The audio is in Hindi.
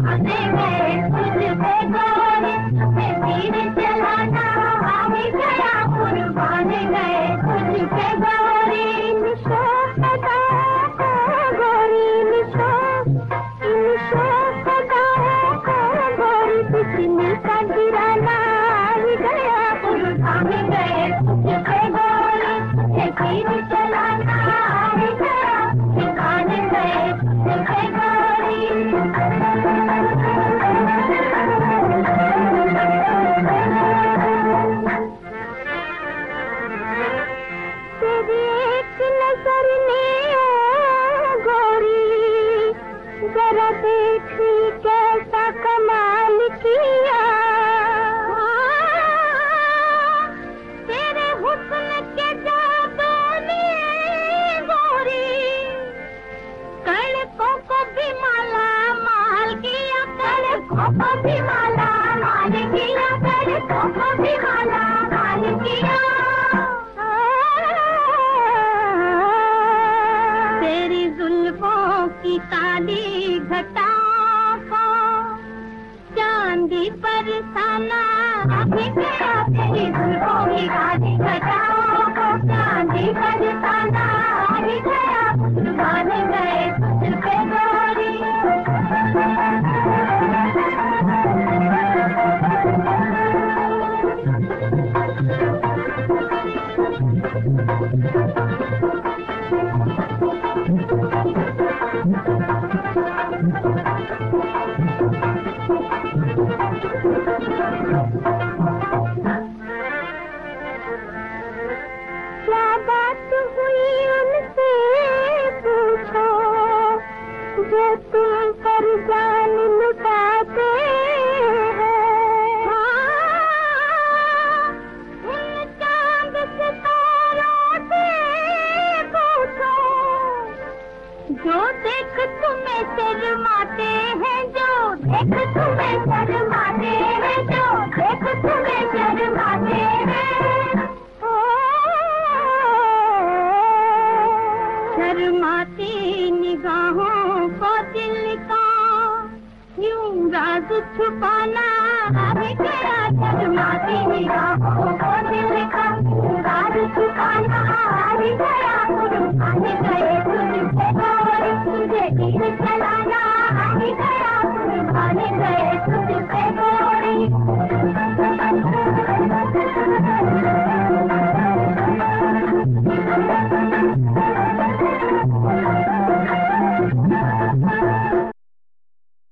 कुर्बाने गए तुझ पे गोरी, मैं तीर चलाना आ ही गया, कुर्बाने गए तुझ पे गोरी। निशो सदा को गोरी, निशो सदा को गोरी, बिजली का गिराना आ ही गया, कुर्बाने गए तुझ पे गोरी, मैं तीर चलाना आ ही गया, कुर्बाने गए तुझ पे गोरी। तेरी एक नजर ने ओ गोरी, जरा देखी कैसा कमाल किया, तेरे हुस्न के जादू ने गोरी, कड़कों को भी माला माल किया, कड़कों को भी माला माल किया, कड़कों को भी माला माल किया। तेरी जुल्फों की काली घटाओं को चांदी पर साना अभी गया, तेरी जुल्फों की काली घटाओं को चांदी पर साना अभी गया, कुर्बाने गए तुझ पे गोरी। क्या बात हुई उनसे पूछो, जो तुम पर जान लुटाते हैं। उन चांद सितारों से पूछो, जो देख तुम्हें शर्माते हैं, जो देख तुम्हें शर्माते हैं, जो देख तुम्हें शर्माते हैं। शर्माती निगाहों को दिल का यूं राज छुपाना अभी गया, शर्माती निगाहों को दिल का राज छुपाना अभी गया।